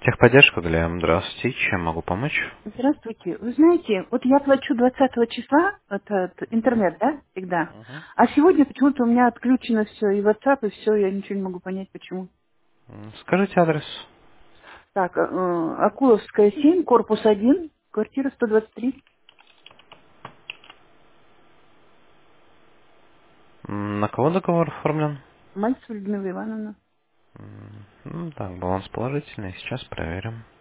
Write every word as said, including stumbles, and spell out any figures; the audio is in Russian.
Техподдержка, Глеб, здравствуйте. Чем могу помочь? Здравствуйте. Вы знаете, вот я плачу двадцатого числа, это, это интернет, да, всегда. Мгм. А сегодня почему-то у меня отключено все, и WhatsApp, и все, я ничего не могу понять, почему. М, Скажите адрес. Так, э, Акуловская, семь, корпус один, квартира сто двадцать три. М, На кого договор оформлен? Мальцева Людмила Ивановна. М, ну, Так, баланс положительный. Сейчас проверим.